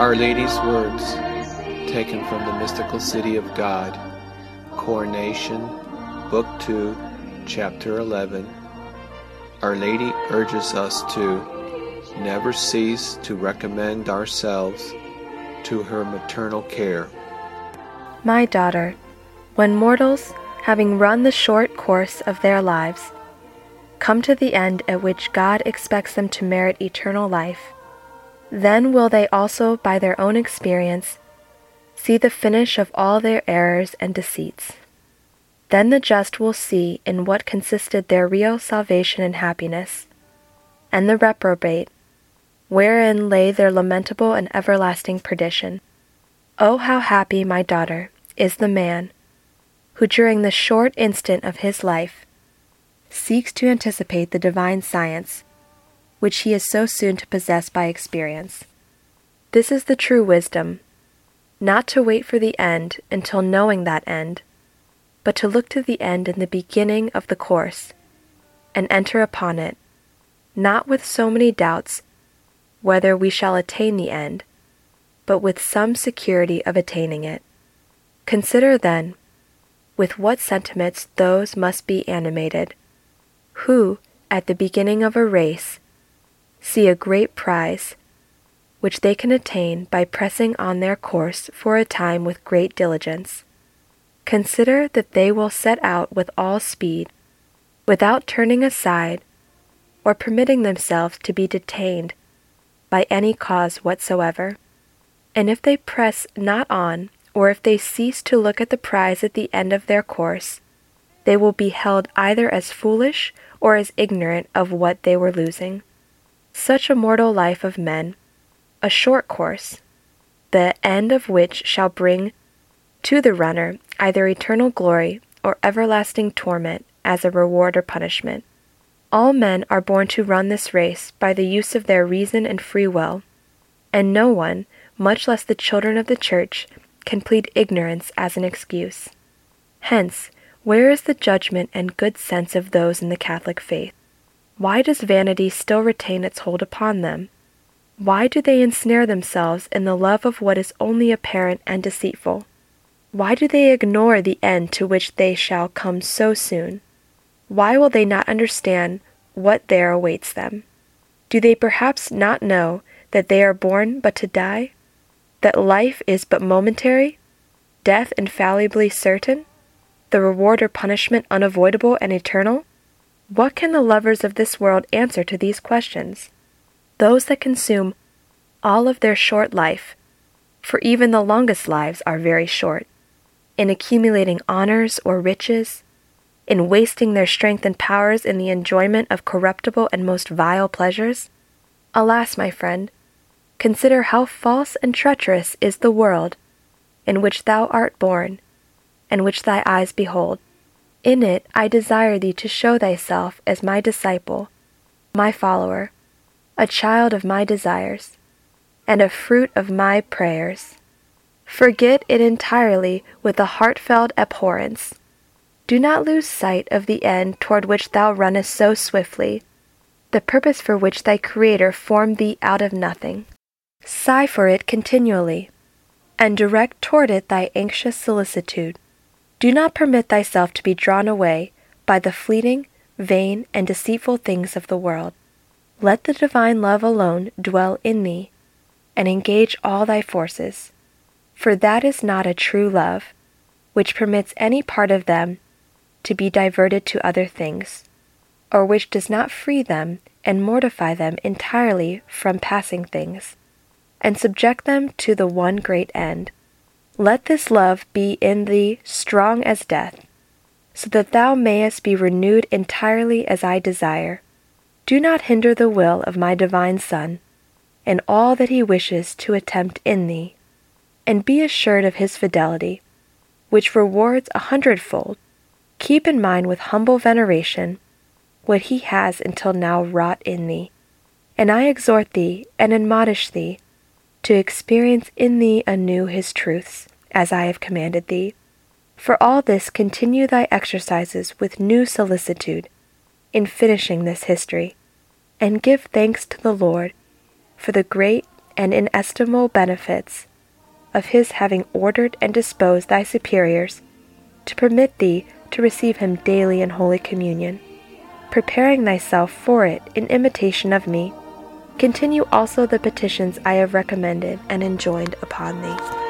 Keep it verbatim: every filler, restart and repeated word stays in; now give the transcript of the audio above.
Our Lady's words, taken from the Mystical City of God, Coronation, Book two, Chapter eleven. Our Lady urges us to never cease to recommend ourselves to her maternal care. My daughter, when mortals, having run the short course of their lives, come to the end at which God expects them to merit eternal life, then will they also by their own experience see the finish of all their errors and deceits. Then the just will see in what consisted their real salvation and happiness, and the reprobate, wherein lay their lamentable and everlasting perdition. Oh, how happy, my daughter, is the man who during the short instant of his life seeks to anticipate the divine science which he is so soon to possess by experience. This is the true wisdom, not to wait for the end until knowing that end, but to look to the end in the beginning of the course, and enter upon it, not with so many doubts whether we shall attain the end, but with some security of attaining it. Consider then, with what sentiments those must be animated, who, at the beginning of a race, see a great prize, which they can attain by pressing on their course for a time with great diligence. Consider that they will set out with all speed, without turning aside, or permitting themselves to be detained by any cause whatsoever. And if they press not on, or if they cease to look at the prize at the end of their course, they will be held either as foolish or as ignorant of what they were losing. Such a mortal life of men, a short course, the end of which shall bring to the runner either eternal glory or everlasting torment as a reward or punishment. All men are born to run this race by the use of their reason and free will, and no one, much less the children of the Church, can plead ignorance as an excuse. Hence, where is the judgment and good sense of those in the Catholic faith? Why does vanity still retain its hold upon them? Why do they ensnare themselves in the love of what is only apparent and deceitful? Why do they ignore the end to which they shall come so soon? Why will they not understand what there awaits them? Do they perhaps not know that they are born but to die? That life is but momentary? Death infallibly certain? The reward or punishment unavoidable and eternal? What can the lovers of this world answer to these questions? Those that consume all of their short life, for even the longest lives are very short, in accumulating honors or riches, in wasting their strength and powers in the enjoyment of corruptible and most vile pleasures? Alas, my friend, consider how false and treacherous is the world in which thou art born, and which thy eyes behold. In it I desire thee to show thyself as my disciple, my follower, a child of my desires, and a fruit of my prayers. Forget it entirely with a heartfelt abhorrence. Do not lose sight of the end toward which thou runnest so swiftly, the purpose for which thy Creator formed thee out of nothing. Sigh for it continually, and direct toward it thy anxious solicitude. Do not permit thyself to be drawn away by the fleeting, vain, and deceitful things of the world. Let the divine love alone dwell in thee, and engage all thy forces, for that is not a true love, which permits any part of them to be diverted to other things, or which does not free them and mortify them entirely from passing things, and subject them to the one great end. Let this love be in thee strong as death, so that thou mayest be renewed entirely as I desire. Do not hinder the will of my divine Son, and all that he wishes to attempt in thee, and be assured of his fidelity, which rewards a hundredfold. Keep in mind with humble veneration what he has until now wrought in thee, and I exhort thee and admonish thee to experience in thee anew his truths, as I have commanded thee. For all this continue thy exercises with new solicitude in finishing this history, and give thanks to the Lord for the great and inestimable benefits of his having ordered and disposed thy superiors to permit thee to receive him daily in Holy Communion, preparing thyself for it in imitation of me, continue also the petitions I have recommended and enjoined upon thee.